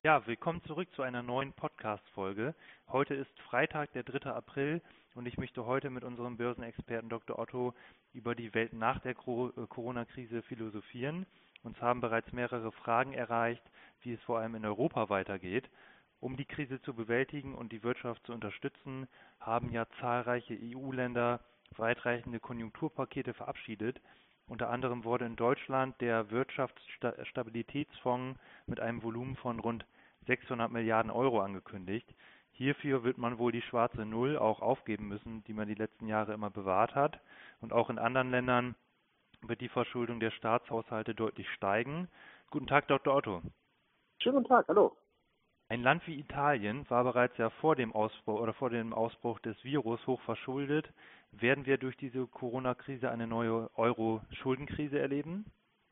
Ja, willkommen zurück zu einer neuen Podcast-Folge. Heute ist Freitag, der 3. April und ich möchte heute mit unserem Börsenexperten Dr. Otto über die Welt nach der Corona-Krise philosophieren. Uns haben bereits mehrere Fragen erreicht, wie es vor allem in Europa weitergeht. Um die Krise zu bewältigen und die Wirtschaft zu unterstützen, haben ja zahlreiche EU-Länder weitreichende Konjunkturpakete verabschiedet. Unter anderem wurde in Deutschland der Wirtschaftsstabilitätsfonds mit einem Volumen von rund 600 Milliarden Euro angekündigt. Hierfür wird man wohl die schwarze Null auch aufgeben müssen, die man die letzten Jahre immer bewahrt hat. Und auch in anderen Ländern wird die Verschuldung der Staatshaushalte deutlich steigen. Guten Tag, Dr. Otto. Schönen guten Tag, hallo. Ein Land wie Italien war bereits ja vor dem Ausbruch des Virus hoch verschuldet. Werden wir durch diese Corona-Krise eine neue Euro-Schuldenkrise erleben?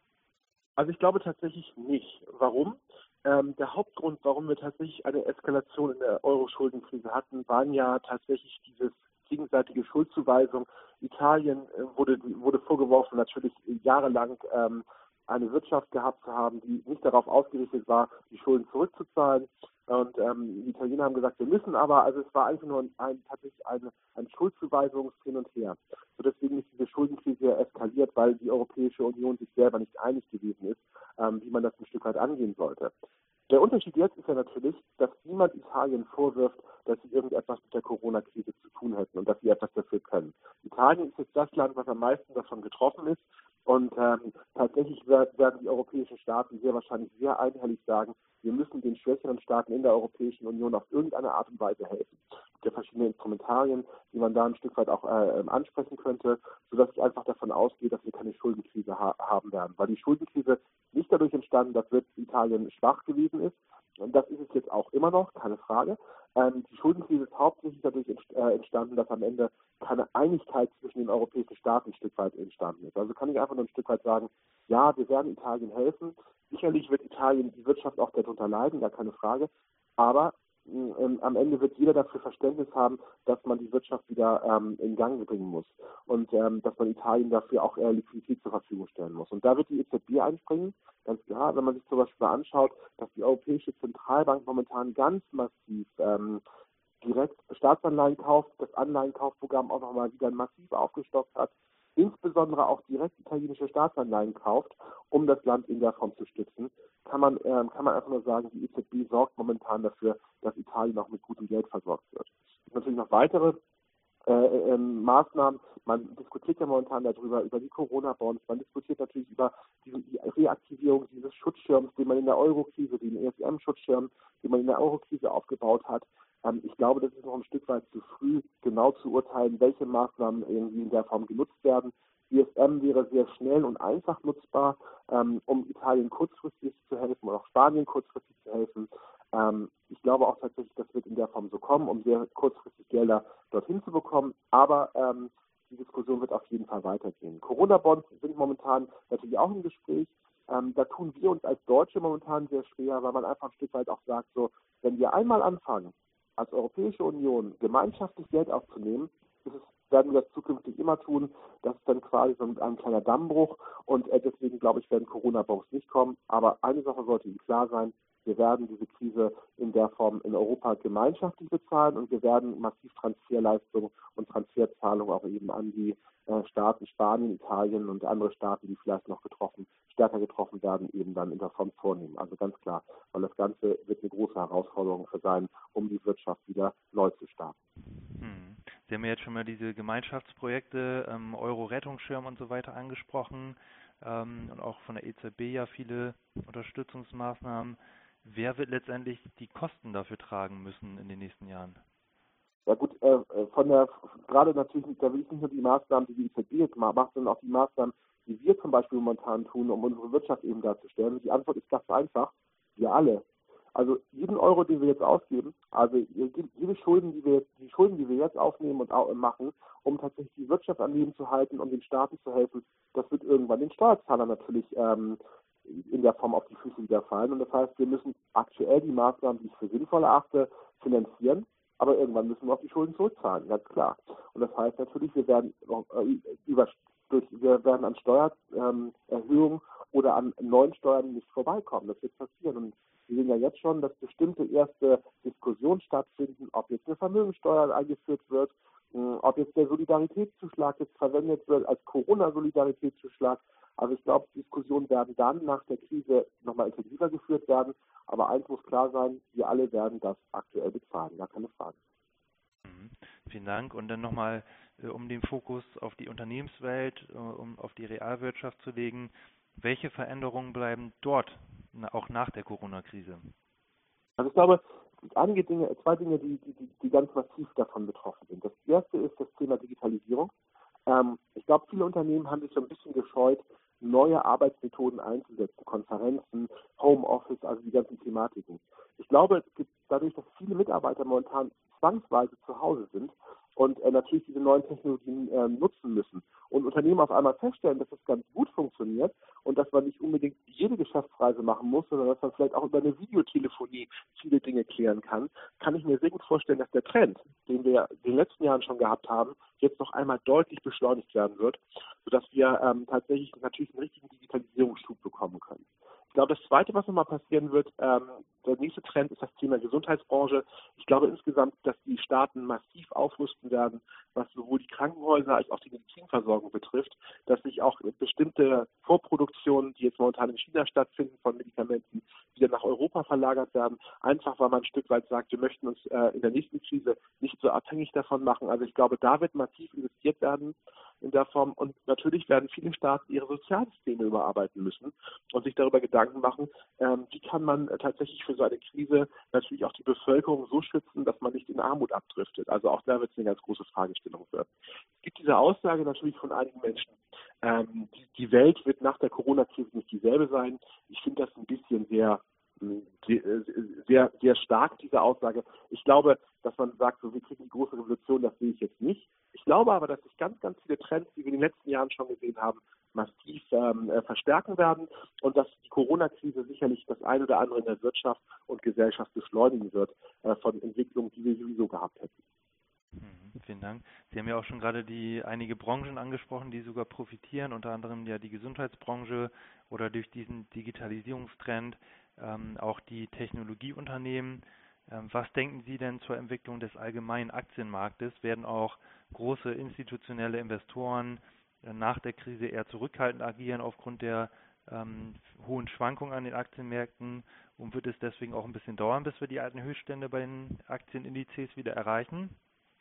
Also ich glaube tatsächlich nicht. Warum? Der Hauptgrund, warum wir tatsächlich eine Eskalation in der Euro-Schuldenkrise hatten, waren ja tatsächlich dieses gegenseitige Schuldzuweisung. Italien wurde vorgeworfen, natürlich jahrelang eine Wirtschaft gehabt zu haben, die nicht darauf ausgerichtet war, die Schulden zurückzuzahlen. Und die Italiener haben gesagt, wir müssen aber, also es war einfach nur tatsächlich ein Schuldzuweisungs-Hin und Her. So deswegen ist diese Schuldenkrise eskaliert, weil die Europäische Union sich selber nicht einig gewesen ist, wie man das ein Stück weit angehen sollte. Der Unterschied jetzt ist ja natürlich, dass niemand Italien vorwirft, dass sie irgendetwas mit der Corona-Krise zu tun hätten und dass sie etwas dafür können. Italien ist jetzt das Land, was am meisten davon getroffen ist. Und tatsächlich werden die europäischen Staaten sehr wahrscheinlich sehr einhellig sagen, wir müssen den schwächeren Staaten in der Europäischen Union auf irgendeine Art und Weise helfen. Es gibt ja verschiedene Instrumentarien, die man da ein Stück weit auch ansprechen könnte, sodass ich einfach davon ausgehe, dass wir keine Schuldenkrise haben werden. Weil die Schuldenkrise nicht dadurch entstanden, dass Italien schwach gewesen ist. Und das ist es jetzt auch immer noch, keine Frage. Die Schuldenkrise ist hauptsächlich dadurch entstanden, dass am Ende keine Einigkeit zwischen den europäischen Staaten ein Stück weit entstanden ist. Also kann ich einfach nur ein Stück weit sagen, ja, wir werden Italien helfen. Sicherlich wird Italien die Wirtschaft auch darunter leiden, gar keine Frage. Aber am Ende wird jeder dafür Verständnis haben, dass man die Wirtschaft wieder in Gang bringen muss und dass man Italien dafür auch Liquidität zur Verfügung stellen muss. Und da wird die EZB einspringen, ganz klar, wenn man sich zum Beispiel mal anschaut, dass die Europäische Zentralbank momentan ganz massiv direkt Staatsanleihen kauft, das Anleihenkaufprogramm auch nochmal wieder massiv aufgestockt hat, insbesondere auch direkt italienische Staatsanleihen kauft, um das Land in der Form zu stützen, kann man einfach nur sagen, die EZB sorgt momentan dafür, dass Italien auch mit gutem Geld versorgt wird. Es gibt natürlich noch weitere Maßnahmen. Man diskutiert ja momentan darüber, über die Corona-Bonds. Man diskutiert natürlich über die Reaktivierung dieses Schutzschirms, den man in der Euro-Krise, den ESM-Schutzschirm, den man in der Euro-Krise aufgebaut hat. Ich glaube, das ist noch ein Stück weit zu früh, genau zu urteilen, welche Maßnahmen irgendwie in der Form genutzt werden. ESM wäre sehr schnell und einfach nutzbar, um Italien kurzfristig zu helfen und auch Spanien kurzfristig zu helfen. Ich glaube auch tatsächlich, das wird in der Form so kommen, um sehr kurzfristig Gelder dorthin zu bekommen. Aber die Diskussion wird auf jeden Fall weitergehen. Corona-Bonds sind momentan natürlich auch im Gespräch. Da tun wir uns als Deutsche momentan sehr schwer, weil man einfach ein Stück weit auch sagt, so, wenn wir einmal anfangen, als Europäische Union gemeinschaftlich Geld aufzunehmen, werden wir das zukünftig immer tun. Das ist dann quasi so ein kleiner Dammbruch und deswegen glaube ich, werden Corona-Bonds nicht kommen. Aber eine Sache sollte Ihnen klar sein, wir werden diese Krise in der Form in Europa gemeinschaftlich bezahlen und wir werden massiv Transferleistungen und Transferzahlungen auch eben an die Staaten Spanien, Italien und andere Staaten, die vielleicht noch stärker getroffen werden, eben dann in der Form vornehmen. Also ganz klar, weil das Ganze wird eine große Herausforderung sein, um die Wirtschaft wieder neu zu starten. Sie haben ja jetzt schon mal diese Gemeinschaftsprojekte, Euro-Rettungsschirm und so weiter angesprochen und auch von der EZB ja viele Unterstützungsmaßnahmen. Wer wird letztendlich die Kosten dafür tragen müssen in den nächsten Jahren? Ja gut, gerade natürlich, da will ich nicht nur die Maßnahmen, die EZB jetzt macht, sondern auch die Maßnahmen, die wir zum Beispiel momentan tun, um unsere Wirtschaft eben darzustellen. Und die Antwort ist ganz einfach, wir alle. Also jeden Euro, den wir jetzt ausgeben, also jede Schulden, die wir jetzt aufnehmen und machen, um tatsächlich die Wirtschaft am Leben zu halten und den Staaten zu helfen, das wird irgendwann den Steuerzahlern natürlich in der Form auf die Füße wieder fallen. Und das heißt, wir müssen aktuell die Maßnahmen, die ich für sinnvoll erachte, finanzieren. Aber irgendwann müssen wir auch die Schulden zurückzahlen, ganz klar. Und das heißt natürlich, wir werden an Steuererhöhungen oder an neuen Steuern nicht vorbeikommen. Das wird passieren. Und Wir sehen ja jetzt schon, dass bestimmte erste Diskussionen stattfinden, ob jetzt eine Vermögensteuer eingeführt wird, ob jetzt der Solidaritätszuschlag jetzt verwendet wird als Corona-Solidaritätszuschlag. Also ich glaube, Diskussionen werden dann nach der Krise nochmal intensiver geführt werden. Aber eins muss klar sein, wir alle werden das aktuell bezahlen, gar keine Frage. Vielen Dank. Und dann nochmal, um den Fokus auf die Unternehmenswelt, um auf die Realwirtschaft zu legen, welche Veränderungen bleiben dort, auch nach der Corona-Krise? Also ich glaube, es angeht zwei Dinge, die ganz massiv davon betroffen sind. Das erste ist das Thema Digitalisierung. Ich glaube, viele Unternehmen haben sich so ein bisschen gescheut, neue Arbeitsmethoden einzusetzen, Konferenzen, Homeoffice, also die ganzen Thematiken. Ich glaube, es gibt dadurch, dass viele Mitarbeiter momentan zwangsweise zu Hause sind und natürlich diese neuen Technologien nutzen müssen und Unternehmen auf einmal feststellen, dass das ganz gut funktioniert und dass man nicht unbedingt jede Geschäftsreise machen muss, sondern dass man vielleicht auch über eine Videotelefonie viele Dinge klären kann ich mir sehr gut vorstellen, dass der Trend, den wir in den letzten Jahren schon gehabt haben, jetzt noch einmal deutlich beschleunigt werden wird, sodass wir tatsächlich natürlich einen richtigen Digitalisierungsschub bekommen können. Ich glaube, das Zweite, was nochmal passieren wird, der nächste Trend ist das Thema Gesundheitsbranche. Ich glaube insgesamt, dass die Staaten massiv aufrüsten werden, was sowohl die Krankenhäuser als auch die Medizinversorgung betrifft, dass sich auch bestimmte Vorproduktionen, die jetzt momentan in China stattfinden, von Medikamenten wieder nach Europa verlagert werden, einfach weil man ein Stück weit sagt, wir möchten uns in der nächsten Krise nicht so abhängig davon machen. Also ich glaube, da wird massiv investiert werden in der Form und natürlich werden viele Staaten ihre Sozialsysteme überarbeiten müssen und sich darüber Gedanken machen, wie kann man tatsächlich für so eine Krise natürlich auch die Bevölkerung so schützen, dass man nicht in Armut abdriftet. Also auch da wird es eine ganz große Fragestellung werden. Es gibt diese Aussage natürlich von einigen Menschen, die Welt wird nach der Corona-Krise nicht dieselbe sein. Ich finde das ein bisschen sehr stark, diese Aussage. Ich glaube, dass man sagt, so wir kriegen die große Revolution, das sehe ich jetzt nicht. Ich glaube aber, dass sich ganz, ganz viele Trends, die wir in den letzten Jahren schon gesehen haben, massiv verstärken werden und dass die Corona-Krise sicherlich das eine oder andere in der Wirtschaft und Gesellschaft beschleunigen wird von Entwicklungen, die wir sowieso gehabt hätten. Vielen Dank. Sie haben ja auch schon gerade einige Branchen angesprochen, die sogar profitieren, unter anderem ja die Gesundheitsbranche oder durch diesen Digitalisierungstrend auch die Technologieunternehmen. Was denken Sie denn zur Entwicklung des allgemeinen Aktienmarktes? Werden auch große institutionelle Investoren nach der Krise eher zurückhaltend agieren aufgrund der hohen Schwankungen an den Aktienmärkten und wird es deswegen auch ein bisschen dauern, bis wir die alten Höchststände bei den Aktienindizes wieder erreichen?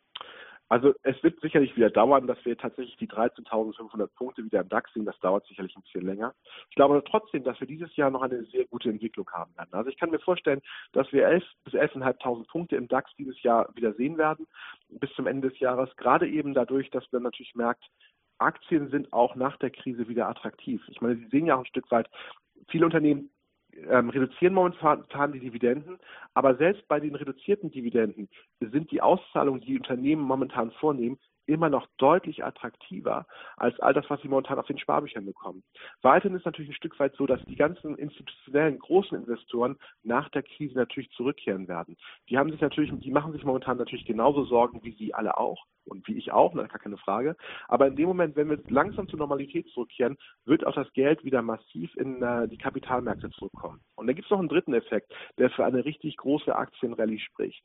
Also es wird sicherlich wieder dauern, dass wir tatsächlich die 13.500 Punkte wieder im DAX sehen. Das dauert sicherlich ein bisschen länger. Ich glaube aber trotzdem, dass wir dieses Jahr noch eine sehr gute Entwicklung haben werden. Also ich kann mir vorstellen, dass wir 11.000 bis 11.500 Punkte im DAX dieses Jahr wieder sehen werden, bis zum Ende des Jahres. Gerade eben dadurch, dass man natürlich merkt, Aktien sind auch nach der Krise wieder attraktiv. Ich meine, Sie sehen ja auch ein Stück weit, viele Unternehmen reduzieren momentan die Dividenden, aber selbst bei den reduzierten Dividenden sind die Auszahlungen, die Unternehmen momentan vornehmen, immer noch deutlich attraktiver als all das, was sie momentan auf den Sparbüchern bekommen. Weiterhin ist natürlich ein Stück weit so, dass die ganzen institutionellen großen Investoren nach der Krise natürlich zurückkehren werden. Die machen sich momentan natürlich genauso Sorgen wie Sie alle auch und wie ich auch, gar keine Frage. Aber in dem Moment, wenn wir langsam zur Normalität zurückkehren, wird auch das Geld wieder massiv in die Kapitalmärkte zurückkommen. Und dann gibt es noch einen dritten Effekt, der für eine richtig große Aktienrallye spricht.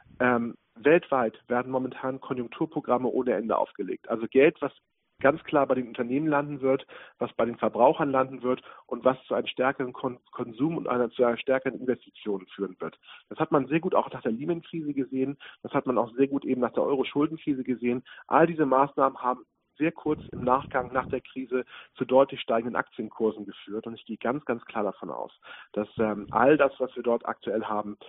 Weltweit werden momentan Konjunkturprogramme ohne Ende aufgelegt. Also Geld, was ganz klar bei den Unternehmen landen wird, was bei den Verbrauchern landen wird und was zu einem stärkeren Konsum und zu einer stärkeren Investition führen wird. Das hat man sehr gut auch nach der Lehman-Krise gesehen. Das hat man auch sehr gut eben nach der Euro-Schuldenkrise gesehen. All diese Maßnahmen haben sehr kurz im Nachgang nach der Krise zu deutlich steigenden Aktienkursen geführt. Und ich gehe ganz, ganz klar davon aus, dass all das, was wir dort aktuell haben,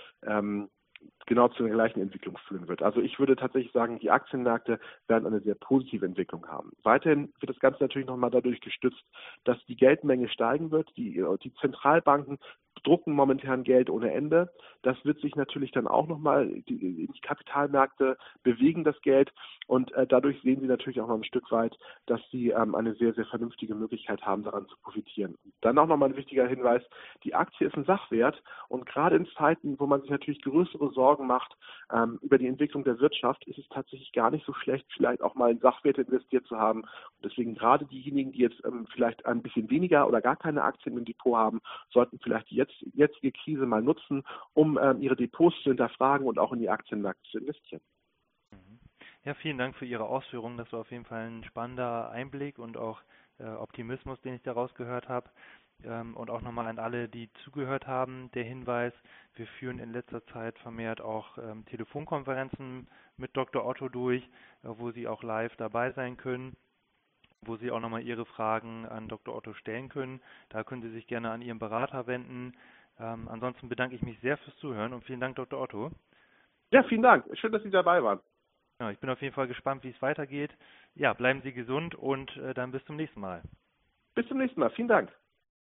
genau zu der gleichen Entwicklung führen wird. Also ich würde tatsächlich sagen, die Aktienmärkte werden eine sehr positive Entwicklung haben. Weiterhin wird das Ganze natürlich nochmal dadurch gestützt, dass die Geldmenge steigen wird. Die Zentralbanken drucken momentan Geld ohne Ende. Das wird sich natürlich dann auch nochmal in die Kapitalmärkte bewegen, das Geld. Und dadurch sehen Sie natürlich auch noch ein Stück weit, dass Sie eine sehr, sehr vernünftige Möglichkeit haben, daran zu profitieren. Dann auch nochmal ein wichtiger Hinweis, die Aktie ist ein Sachwert und gerade in Zeiten, wo man sich natürlich größere Sorgen Sorgen macht über die Entwicklung der Wirtschaft, ist es tatsächlich gar nicht so schlecht, vielleicht auch mal in Sachwerte investiert zu haben. Und deswegen gerade diejenigen, die jetzt vielleicht ein bisschen weniger oder gar keine Aktien im Depot haben, sollten vielleicht die jetzige Krise mal nutzen, um ihre Depots zu hinterfragen und auch in die Aktienmärkte zu investieren. Ja, vielen Dank für Ihre Ausführungen. Das war auf jeden Fall ein spannender Einblick und auch Optimismus, den ich daraus gehört habe. Und auch nochmal an alle, die zugehört haben, der Hinweis, wir führen in letzter Zeit vermehrt auch Telefonkonferenzen mit Dr. Otto durch, wo Sie auch live dabei sein können, wo Sie auch nochmal Ihre Fragen an Dr. Otto stellen können. Da können Sie sich gerne an Ihren Berater wenden. Ansonsten bedanke ich mich sehr fürs Zuhören und vielen Dank, Dr. Otto. Ja, vielen Dank. Schön, dass Sie dabei waren. Ja, ich bin auf jeden Fall gespannt, wie es weitergeht. Ja, bleiben Sie gesund und dann bis zum nächsten Mal. Bis zum nächsten Mal. Vielen Dank.